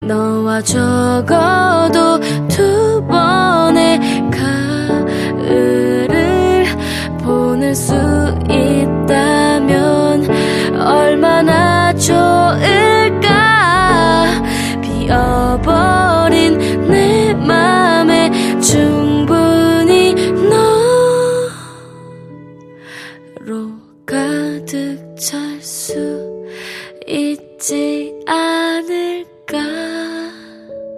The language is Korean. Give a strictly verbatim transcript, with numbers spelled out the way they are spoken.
너와 적어도 두 번의 가을을 보낼 수 있다면 얼마나 좋을까. 비어버린 내 맘에 충분히 너로 가득 찰 수 있지 않아.